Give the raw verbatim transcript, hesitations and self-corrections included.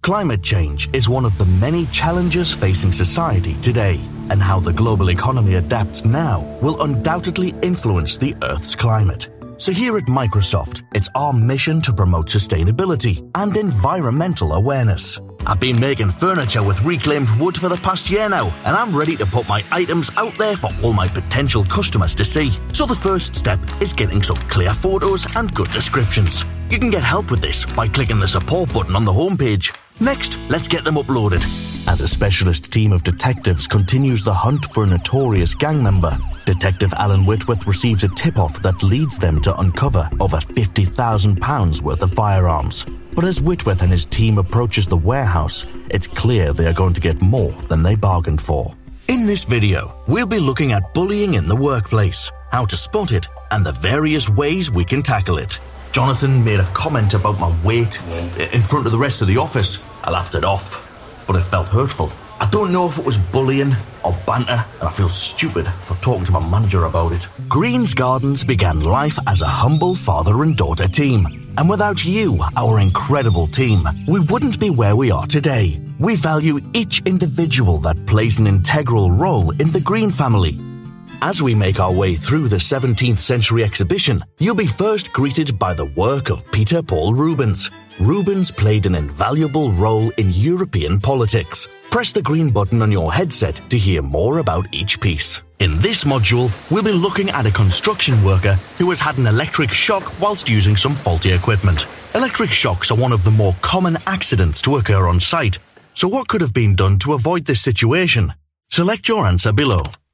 Climate change is one of the many challenges facing society today, and how the global economy adapts now will undoubtedly influence the Earth's climate. So here at Microsoft, it's our mission to promote sustainability and environmental awareness. I've been making furniture with reclaimed wood for the past year now, and I'm ready to put my items out there for all my potential customers to see. So the first step is getting some clear photos and good descriptions. You can get help with this by clicking the support button on the homepage. Next, let's get them uploaded. As a specialist team of detectives continues the hunt for a notorious gang member, Detective Alan Whitworth receives a tip-off that leads them to uncover over fifty thousand pounds worth of firearms. But as Whitworth and his team approaches the warehouse, it's clear they are going to get more than they bargained for. In this video, we'll be looking at bullying in the workplace, how to spot it, and the various ways we can tackle it. Jonathan made a comment about my weight in front of the rest of the office. I laughed it off, but it felt hurtful. I don't know if it was bullying or banter, and I feel stupid for talking to my manager about it. Greens Gardens began life as a humble father and daughter team. And without you, our incredible team, we wouldn't be where we are today. We value each individual that plays an integral role in the Green family. As we make our way through the seventeenth century exhibition, you'll be first greeted by the work of Peter Paul Rubens. Rubens played an invaluable role in European politics. Press the green button on your headset to hear more about each piece. In this module, we'll be looking at a construction worker who has had an electric shock whilst using some faulty equipment. Electric shocks are one of the more common accidents to occur on site. So what could have been done to avoid this situation? Select your answer below.